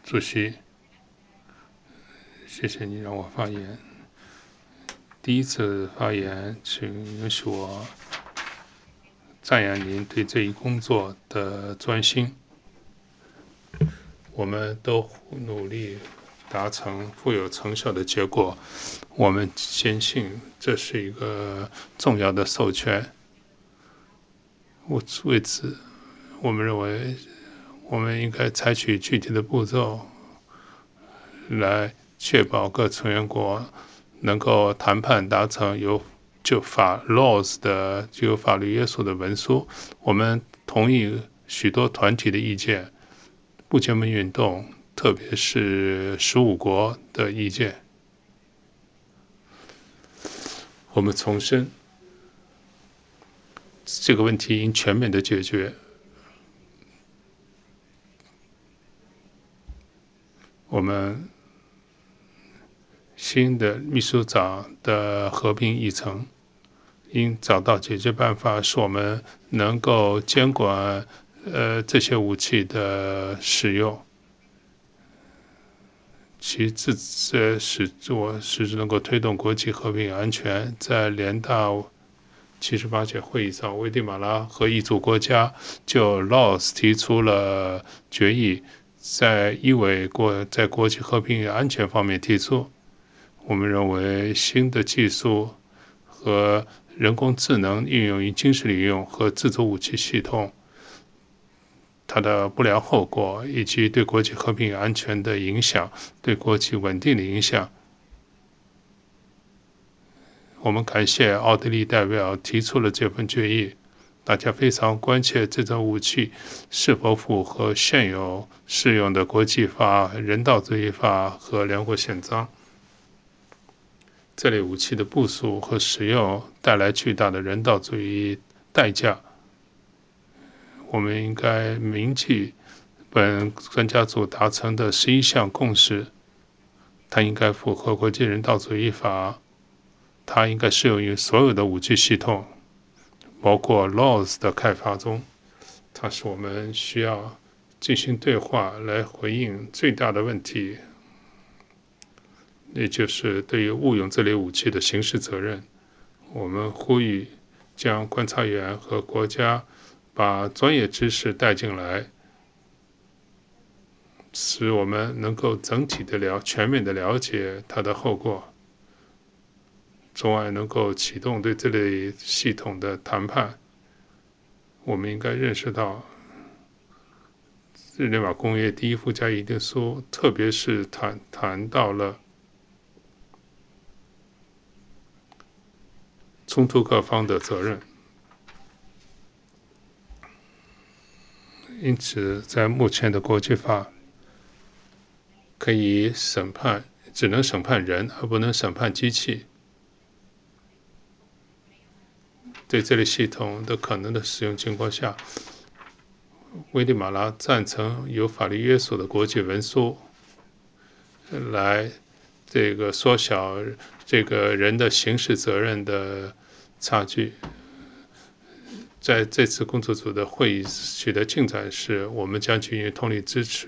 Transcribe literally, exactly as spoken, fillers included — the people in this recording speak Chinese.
主席，谢谢你让我发言。第一次发言，请允许我赞扬您对这一工作的专心。我们都努力达成富有成效的结果，我们坚信这是一个重要的授权。为此，我们认为我们应该采取具体的步骤，来确保各成员国能够谈判达成有就法 laws 的具有法律约束的文书。我们同意许多团体的意见，不结盟运动，特别是十五国的意见。我们重申，这个问题应全面的解决。我们新的秘书长的合并议程应找到解决办法，使我们能够监管呃这些武器的使用，其自这使我使之能够推动国际和平与安全。在联大七十八届会议上，危地马拉和一组国家就 laws 提出了决议，在一委国在国际和平与安全方面提出。我们认为新的技术和人工智能应用于军事领域和自主武器系统，它的不良后果以及对国际和平与安全的影响，对国际稳定的影响。我们感谢奥地利代表提出了这份决议，大家非常关切这种武器是否符合现有适用的国际法、人道主义法和联合国宪章。这类武器的部署和使用带来巨大的人道主义代价。我们应该铭记本专家组达成的十一项共识，它应该符合国际人道主义法，它应该适用于所有的武器系统，包括 laws 的开发中。它是我们需要进行对话来回应最大的问题，也就是对于误用这类武器的刑事责任。我们呼吁将观察员和国家把专业知识带进来，使我们能够整体的了全面的了解它的后果，从而能够启动对这类系统的谈判。我们应该认识到日内瓦公约第一附加议定书，特别是谈谈到了冲突各方的责任。因此，在目前的国际法，可以审判，只能审判人，而不能审判机器。对这类系统的可能的使用情况下，危地马拉赞成有法律约束的国际文书，来这个缩小这个人的刑事责任的差距。在这次工作组的会议取得进展时，我们将给予通力支持。